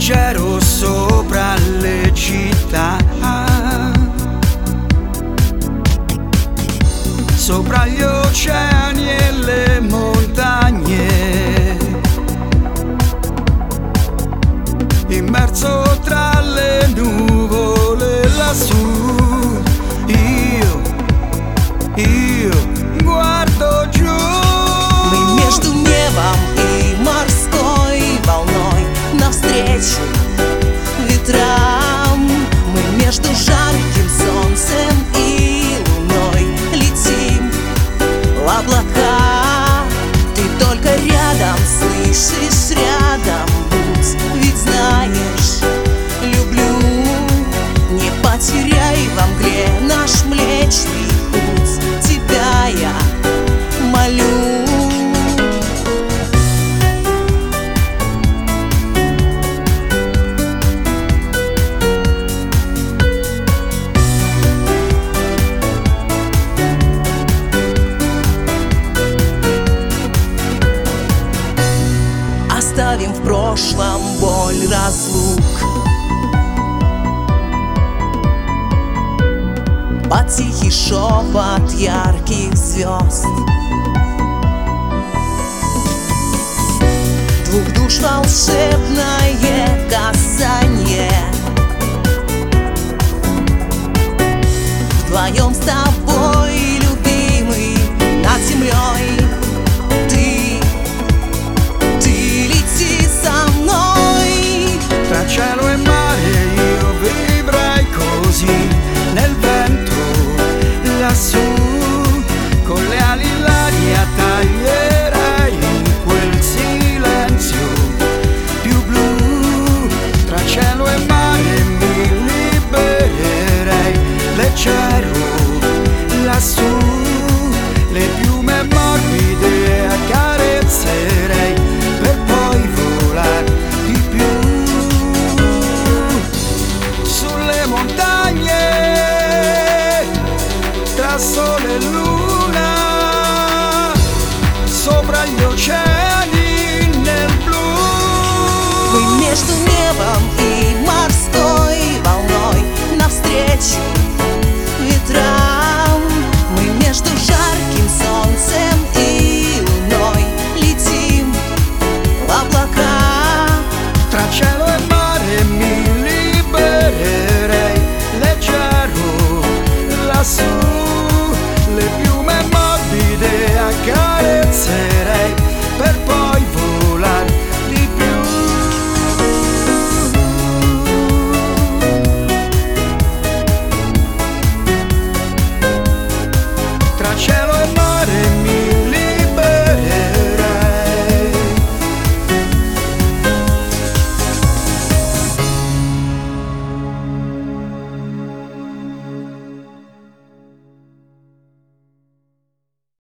leggero sopra le città, sopra gli oceani e le montagne, immerso tra le nuvole lassù. Io guardo giù. Мы между небом и морской волной, навстречу ветрам. Мы между жарким солнцем и луной летим в облака. Ты только рядом, слышишь, рядом будь. Ведь знаешь, люблю. Не потеряй во мгле наш Млечный Путь. Тебя я молю. Оставим в прошлом боль разлук, под тихий шепот ярких звезд. Двух душ волшебное касание, вдвоем с тобой, любимый, над землей.